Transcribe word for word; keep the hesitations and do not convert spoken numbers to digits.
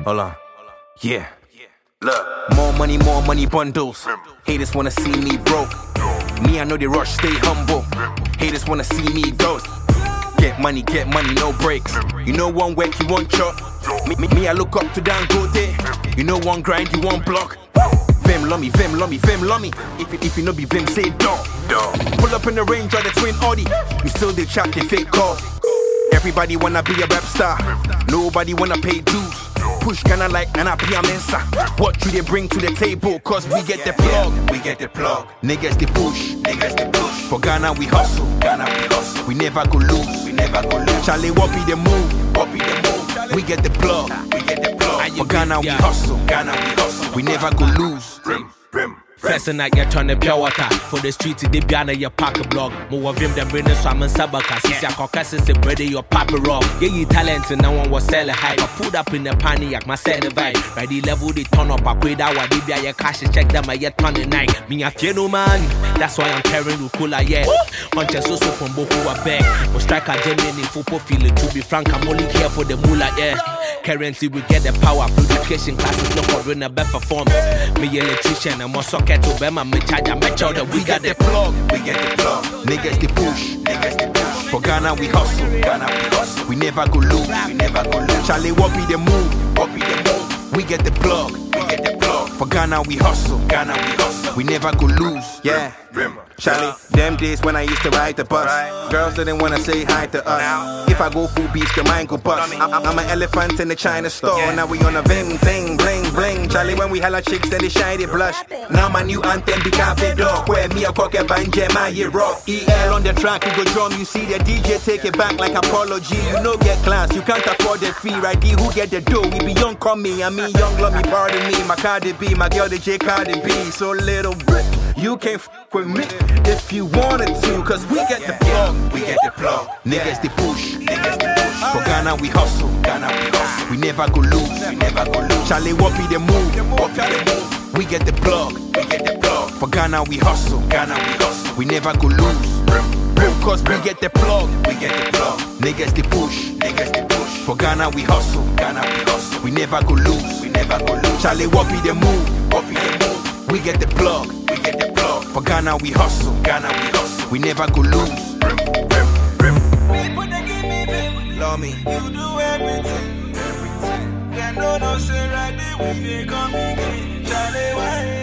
Hold on. Yeah. Look. More money, more money bundles. Haters wanna see me broke. Me, I know they rush, stay humble. Haters wanna see me ghost. Get money, get money, no breaks. You know one work, you want chop. Me, me, me I look up to Dangote. You know one grind, you want block. Vim, love me, Vim, love me, Vim, love me. If, if you know be Vim, say dog. Pull up in the range of the twin Audi. You still they chat, they fake calls. Everybody wanna be a rap star. Nobody wanna pay dues. Push kinda like Nana Pia Mensa. What do they bring to the table? Cause we get the plug. We get the plug. Niggas they push. Niggas they push. For Ghana we hustle. Ghana we hustle. We never go lose. We never go lose. Charlie, what be the move? What be the move? We get the plug. We get the plug. For Ghana we hustle. Ghana we hustle. We never go lose. Rim, rim. First night you turn the pure water. For the street they be on your park blog. More of him than bring the swam and sabaka. Since your caucus is a brother your papa rock. Yeah, you talent and no one was selling high. I put up in the panic, my set the vibe. Ready level they turn up, I quit out what they be your cash check them I yet on the night. Me a fear no man. That's why I'm carrying Rukula yet. Punches so so from Boku a bag. But striker Germany football feeling to be frank. I'm only here for the moolah, yeah. Currently we get the power. Education classes no for doing a better performance. Me electrician and more socket to Bema, me charge and make sure that we got the plug. We get the plug. Niggas they push. Niggas they push. For Ghana we hustle. Ghana we hustle. We never go lose. We never go lose. Charlie, what be the move? What be the move? We get the plug. We get the plug. For Ghana we hustle. Ghana we hustle. We never go lose. Yeah. Rim. Charlie, them days when I used to ride the bus, right. Girls didn't wanna say hi to us. Now. If I go full beast, your mind go bust. I'm, I'm an elephant in the China store. Yeah. Now we on a vim, zing, bling, bling. Charlie, when we holla chicks, then they shy, they blush. Now my new anthem be Cafe Dog, where me a cocker banje, my year rock. E L on the track, you go drum. You see the D J take it back like apology. You know get class, you can't afford the fee, right? D who get the dough? We be young, call me, I mean young, love me, pardon me. My Cardi B, my girl, the J Cardi B. So little brick, you can't f with me if you wanted to, cause we get the plug. We get the plug. Niggas they push. Niggas they push. For Ghana we hustle. Ghana we hustle. We never go lose. We never go lose. Charlie, what be the move? What be the move? We get the plug. We get the plug. For Ghana we hustle. Ghana we hustle. We never go lose. Rim, rim, cause we get the plug. We get the plug. Niggas they push. Niggas they push. For Ghana we hustle. Ghana we hustle. We never go lose. We never go lose. Charlie, what be the move? What be the move? We get the plug. We get the plug. For Ghana we hustle. Ghana we hustle. We never go lose. Rim, rim, rim. People they give me vim. Love me. You do everything. Everything. They know no say right there we they come again. Charlie, why?